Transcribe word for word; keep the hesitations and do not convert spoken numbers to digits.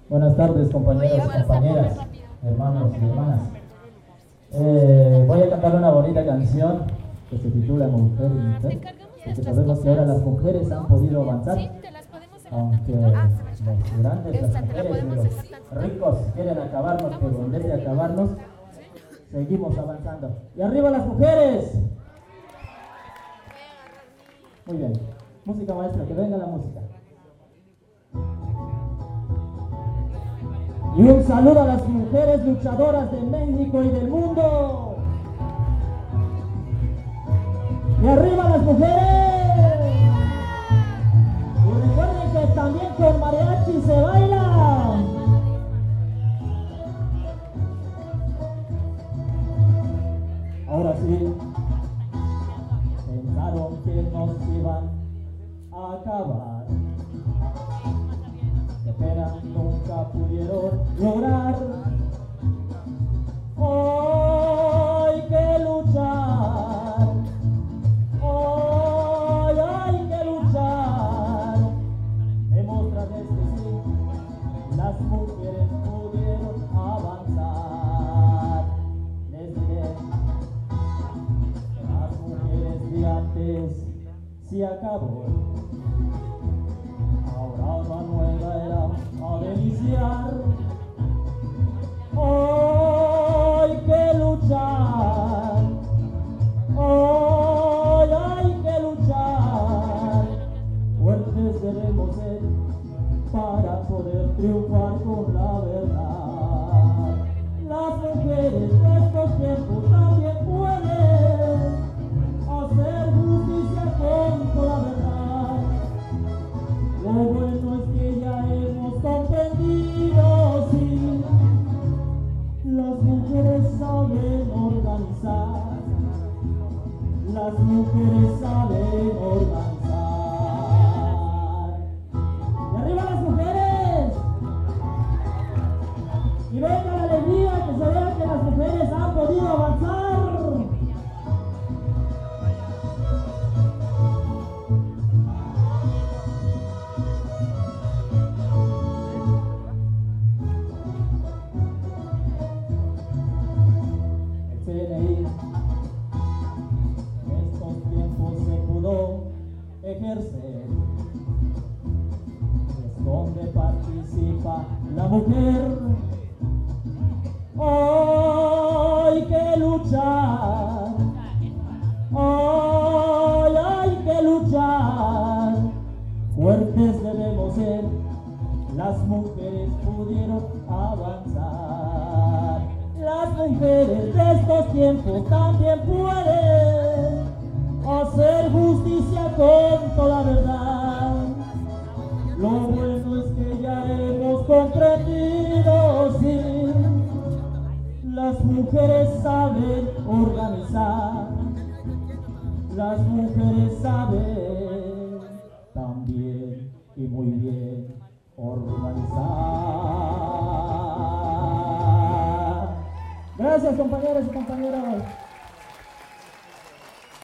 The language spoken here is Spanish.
Buenas tardes, compañeros y compañeras, hermanos y hermanas. Eh, voy a cantar una bonita canción que se titula Mujer y Mujer, porque sabemos que ahora las mujeres han podido avanzar, aunque los grandes, las mujeres y los ricos quieren acabarnos, pero en vez de acabarnos, seguimos avanzando. ¡Y arriba las mujeres! Muy bien, música maestra, que venga la música. Y un saludo a las mujeres luchadoras de México y del mundo. ¡Y arriba las mujeres! Y recuerden que también con mariachi se baila. Ahora sí, pensaron que nos iban a acabar. Qué pena, nunca pudieron lograr. Hoy hay que luchar, hoy hay que luchar. Demostrarles que sí, las mujeres pudieron avanzar. Les diré que las mujeres de antes se acabó. Ahora una nueva era ha de iniciar. Hoy hay que luchar, hoy hay que luchar. Fuertes debemos ser para poder triunfar con la verdad. Las mujeres de estos tiempos también pueden hacer justicia con toda verdad. Lo bueno es que ya hemos comprendido, sí, las mujeres saben organizar, las mujeres saben organizar. ¡Y arriba las mujeres! Y venga la alegría, que se vea que las mujeres han podido avanzar. Ejercer, es donde participa la mujer. Hoy hay que luchar, hoy hay que luchar. Fuertes debemos ser, las mujeres pudieron avanzar. Las mujeres de estos tiempos también pueden hacer justicia con toda verdad. Lo bueno es que ya hemos comprendido, sí, las mujeres saben organizar, las mujeres saben también y muy bien organizar. Gracias, compañeros y compañeras.